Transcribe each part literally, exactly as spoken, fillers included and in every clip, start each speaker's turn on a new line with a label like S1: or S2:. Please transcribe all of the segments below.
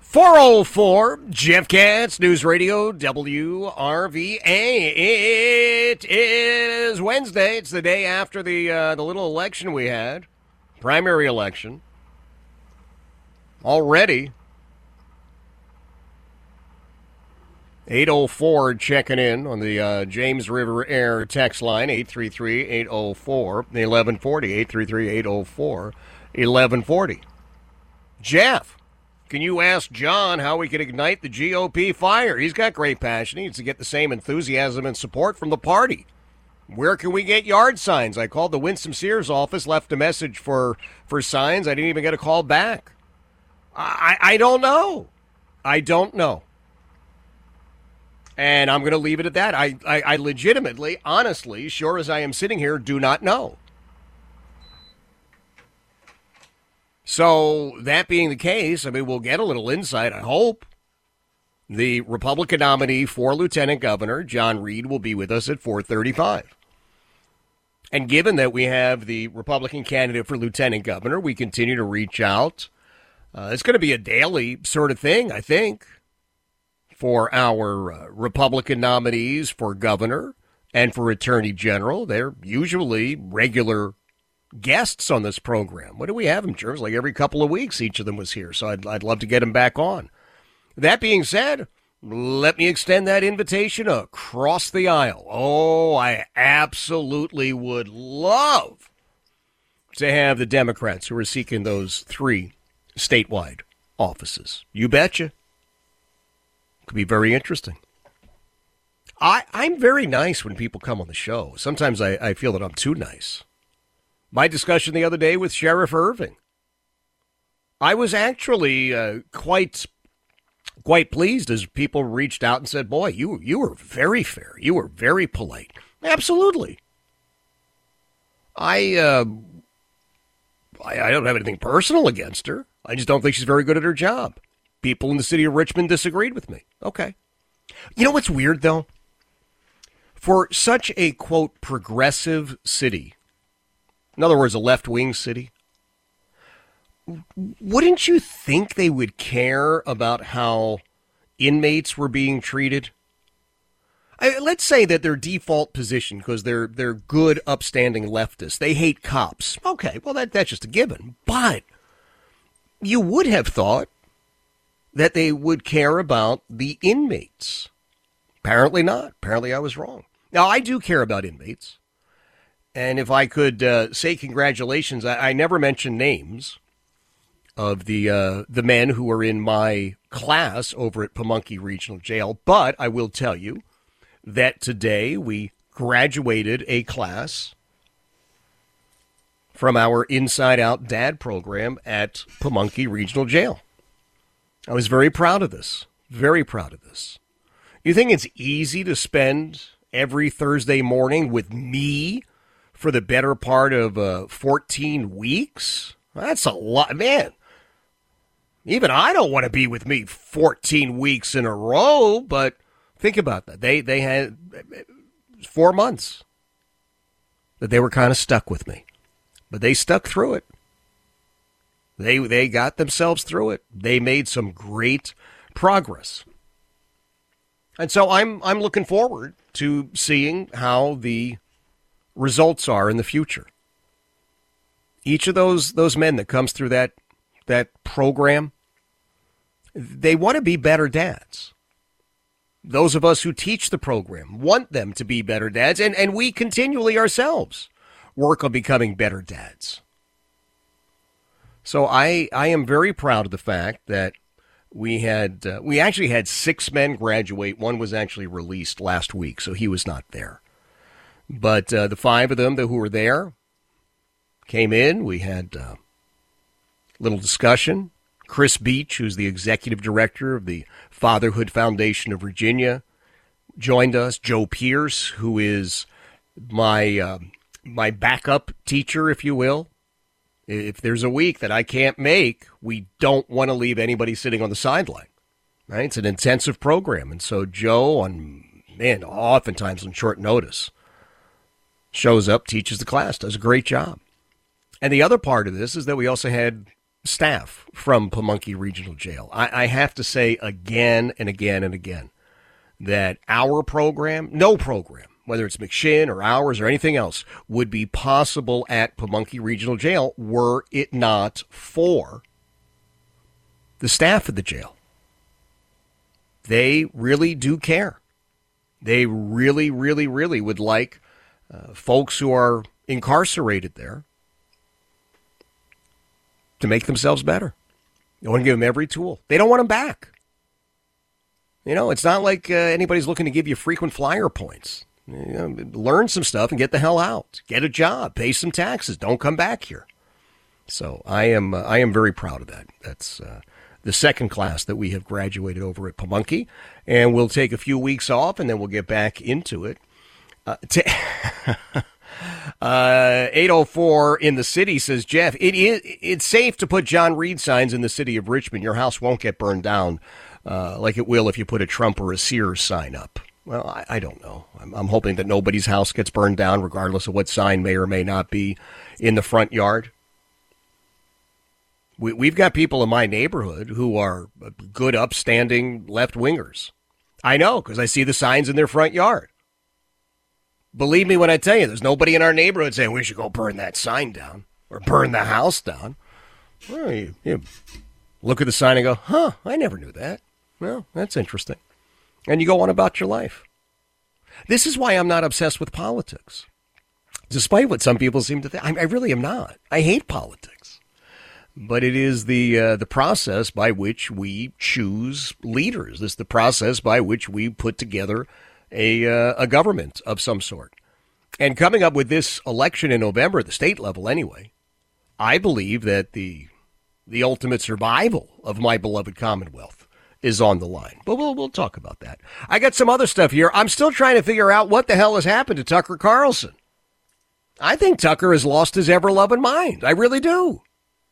S1: four oh four, Jeff Katz, News Radio, W R V A. It is Wednesday. It's the day after the uh, the little election we had, primary election. Already. eight oh four checking in on the uh, James River Air text line, eight three three, eight oh four, eleven forty, eight three three, eight oh four, eleven forty. Jeff. Can you ask John how we can ignite the G O P fire? He's got great passion. He needs to get the same enthusiasm and support from the party. Where can we get yard signs? I called the Winston Sears office, left a message for, for signs. I didn't even get a call back. I, I don't know. I don't know. And I'm going to leave it at that. I, I, I legitimately, honestly, sure as I am sitting here, do not know. So, that being the case, I mean, we'll get a little insight, I hope. The Republican nominee for Lieutenant Governor, John Reed, will be with us at four thirty-five. And given that we have the Republican candidate for Lieutenant Governor, we continue to reach out. Uh, it's going to be a daily sort of thing, I think, for our uh, Republican nominees for governor and for Attorney General. They're usually regular guests on this program. What do we have them, Jervis? Like every couple of weeks, each of them was here. So I'd, I'd love to get them back on. That being said, let me extend that invitation across the aisle. Oh, I absolutely would love to have the Democrats who are seeking those three statewide offices. You betcha. Could be very interesting. I, I'm very nice when people come on the show. Sometimes I, I feel that I'm too nice. My discussion the other day with Sheriff Irving. I was actually uh, quite quite pleased as people reached out and said, boy, you you were very fair. You were very polite. Absolutely. I, uh, I, I don't have anything personal against her. I just don't think she's very good at her job. People in the city of Richmond disagreed with me. Okay. You know what's weird, though? For such a, quote, progressive city, in other words, a left-wing city, wouldn't you think they would care about how inmates were being treated? I, let's say that their default position, because they're they're good, upstanding leftists, they hate cops. Okay, well, that that's just a given. But you would have thought that they would care about the inmates. Apparently not. Apparently I was wrong. Now, I do care about inmates. And if I could uh, say congratulations, I, I never mention names of the uh, the men who are in my class over at Pamunkey Regional Jail, but I will tell you that today we graduated a class from our Inside Out Dad program at Pamunkey Regional Jail. I was very proud of this, very proud of this. You think it's easy to spend every Thursday morning with me for the better part of uh, fourteen weeks? That's a lot, man. Even I don't want to be with me fourteen weeks in a row, but think about that. They they had four months that they were kind of stuck with me, but they stuck through it. They they got themselves through it. They made some great progress. And so I'm I'm looking forward to seeing how the results are in the future. Each of those those men that comes through that that program, they want to be better dads. Those of us who teach the program want them to be better dads, and, and we continually ourselves work on becoming better dads. So I, I am very proud of the fact that we had uh, we actually had six men graduate. One was actually released last week, so he was not there. But uh, the five of them that who were there came in. We had a uh, little discussion. Chris Beach, who's the executive director of the Fatherhood Foundation of Virginia, joined us. Joe Pierce, who is my uh, my backup teacher, if you will. If there's a week that I can't make, we don't want to leave anybody sitting on the sideline. Right? It's an intensive program. And so Joe, on man, oftentimes on short notice, shows up, teaches the class, does a great job. And the other part of this is that we also had staff from Pamunkey Regional Jail. I, I have to say again and again and again that our program, no program, whether it's McShin or ours or anything else, would be possible at Pamunkey Regional Jail were it not for the staff of the jail. They really do care. They really, really, really would like uh, folks who are incarcerated there to make themselves better. They want to give them every tool. They don't want them back. You know, it's not like uh, anybody's looking to give you frequent flyer points. You know, learn some stuff and get the hell out. Get a job. Pay some taxes. Don't come back here. So I am uh, I am very proud of that. That's uh, the second class that we have graduated over at Pamunkey. And we'll take a few weeks off, and then we'll get back into it. Uh, t- uh, eight oh four in the city says, Jeff, it is it's safe to put John Reed signs in the city of Richmond. Your house won't get burned down uh, like it will if you put a Trump or a Sears sign up. Well, I, I don't know. I'm, I'm hoping that nobody's house gets burned down, regardless of what sign may or may not be in the front yard. We, we've got people in my neighborhood who are good, upstanding left-wingers. I know, because I see the signs in their front yard. Believe me when I tell you, there's nobody in our neighborhood saying we should go burn that sign down or burn the house down. Well, you, you look at the sign and go, huh, I never knew that. Well, that's interesting. And you go on about your life. This is why I'm not obsessed with politics, despite what some people seem to think. I, I really am not. I hate politics. But it is the uh, the process by which we choose leaders. It's the process by which we put together a uh, a government of some sort. And coming up with this election in November at the state level anyway, I believe that the the ultimate survival of my beloved Commonwealth is on the line. But we'll, we'll talk about that. I got some other stuff here. I'm still trying to figure out what the hell has happened to Tucker Carlson. I think Tucker has lost his ever-loving mind. I really do.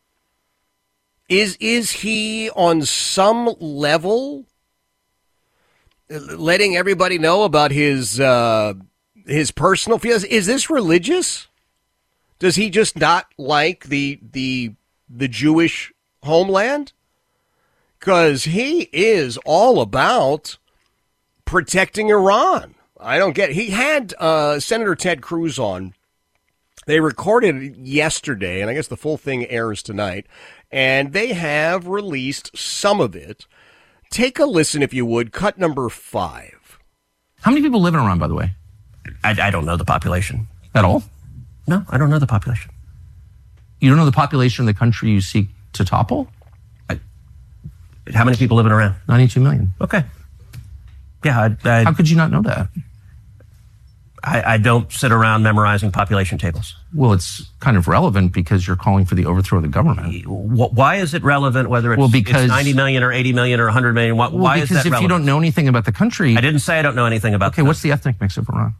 S1: Is is he on some level letting everybody know about his uh, his personal feelings? Is this religious? Does he just not like the the the Jewish homeland? Because he is all about protecting Iran. I don't get it. He had uh, Senator Ted Cruz on. They recorded it yesterday, and I guess the full thing airs tonight. And they have released some of it. Take a listen, if you would. Cut number five.
S2: How many people live in Iran, by the way?
S3: I, I don't know the population.
S2: At all?
S3: No, I don't know the population.
S2: You don't know the population of the country you seek to topple?
S3: How many people live in Iran?
S2: ninety-two million.
S3: Okay. Yeah. I, I,
S2: How could you not know that?
S3: I, I don't sit around memorizing population tables.
S2: Well, it's kind of relevant because you're calling for the overthrow of the government.
S3: Why is it relevant whether it's,
S2: well, because,
S3: it's ninety million or eighty million or one hundred million? Why,
S2: well,
S3: why is that relevant?
S2: Because if you don't know anything about the country...
S3: I didn't say I don't know anything about
S2: Okay, what's the ethnic mix of Iran?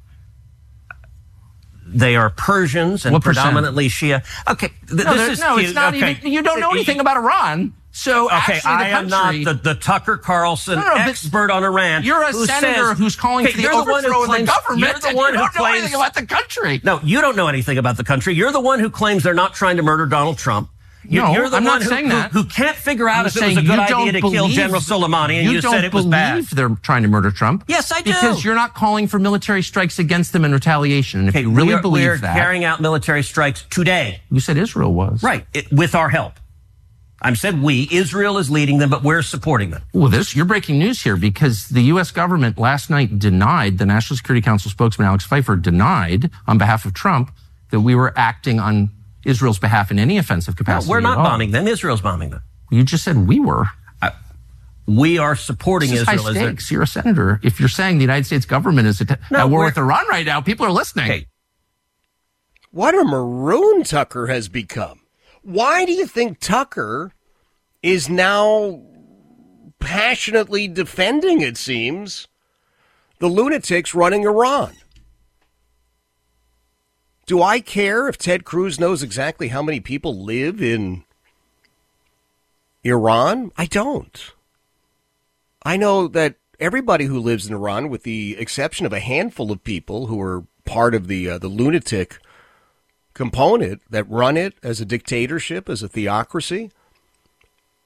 S3: They are Persians and
S2: what
S3: predominantly Shia. Okay, th-
S2: no,
S3: this is
S2: no,
S3: cute.
S2: It's not
S3: okay.
S2: even... You don't know anything about Iran. So
S3: okay,
S2: actually, the
S3: I am
S2: country,
S3: not the, the Tucker Carlson
S2: no, no,
S3: expert on Iran.
S2: You're a
S3: who
S2: senator
S3: says,
S2: who's calling
S3: okay,
S2: for the
S3: you're
S2: overthrow
S3: the one who
S2: of
S3: claims,
S2: the government.
S3: You're the one
S2: you
S3: who
S2: don't know
S3: claims,
S2: anything about the country.
S3: No, you don't know anything about the country. You're the one who claims they're not trying to murder Donald Trump. You're,
S2: no,
S3: you're the
S2: I'm
S3: one
S2: not
S3: who,
S2: saying
S3: who,
S2: that.
S3: Who can't figure out
S2: I'm
S3: if it was a good idea to
S2: believe,
S3: kill General Soleimani, and you,
S2: you
S3: said it was bad.
S2: You don't believe they're trying to murder Trump.
S3: Yes, I do.
S2: Because you're not calling for military strikes against them in retaliation. And if
S3: okay,
S2: you really
S3: we are,
S2: believe
S3: we are
S2: that...
S3: carrying out military strikes today.
S2: You said Israel was.
S3: Right, it, with our help. I said we. Israel is leading them, but we're supporting them.
S2: Well, this you're breaking news here because the U S government last night denied, the National Security Council spokesman Alex Pfeiffer denied on behalf of Trump that we were acting on Israel's behalf in any offensive capacity.
S3: No, we're not bombing them. Israel's bombing them.
S2: You just said we were.
S3: I, we are supporting
S2: this is
S3: Israel.
S2: High stakes. You're a senator. If you're saying the United States government is at,
S3: no,
S2: at war with Iran right now, people are listening.
S3: Okay.
S1: What a maroon Tucker has become. Why do you think Tucker is now passionately defending, it seems, the lunatics running Iran? Do I care if Ted Cruz knows exactly how many people live in Iran? I don't. I know that everybody who lives in Iran, with the exception of a handful of people who are part of the uh, the lunatic component that run it as a dictatorship, as a theocracy,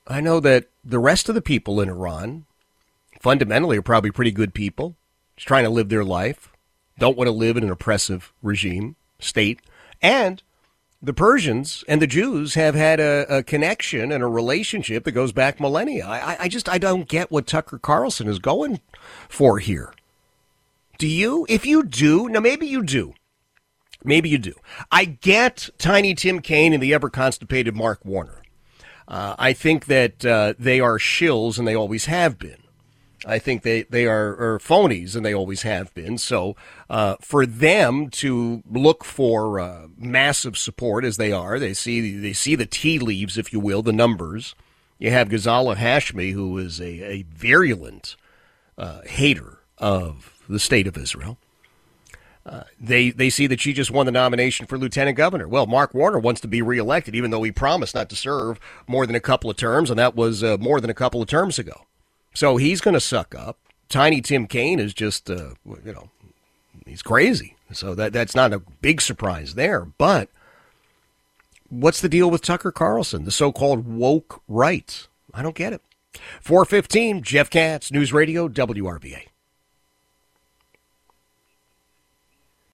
S1: I know that the rest of the people in Iran fundamentally are probably pretty good people, just trying to live their life, don't want to live in an oppressive regime, state. And the Persians and the Jews have had a, a connection and a relationship that goes back millennia. I, I just, I don't get what Tucker Carlson is going for here. Do you? If you do, now maybe you do. Maybe you do. I get Tiny Tim Kaine and the ever-constipated Mark Warner. Uh, I think that uh, they are shills, and they always have been. I think they, they are, are phonies, and they always have been. So uh, for them to look for uh, massive support, as they are, they see they see the tea leaves, if you will, the numbers. You have Ghazala Hashmi, who is a, a virulent uh, hater of the state of Israel. Uh, they they see that she just won the nomination for lieutenant governor. Well, Mark Warner wants to be reelected, even though he promised not to serve more than a couple of terms, and that was uh, more than a couple of terms ago. So he's going to suck up. Tiny Tim Kaine is just, uh, you know, he's crazy. So that that's not a big surprise there. But what's the deal with Tucker Carlson, the so-called woke right? I don't get it. four fifteen, Jeff Katz, News Radio, W R V A.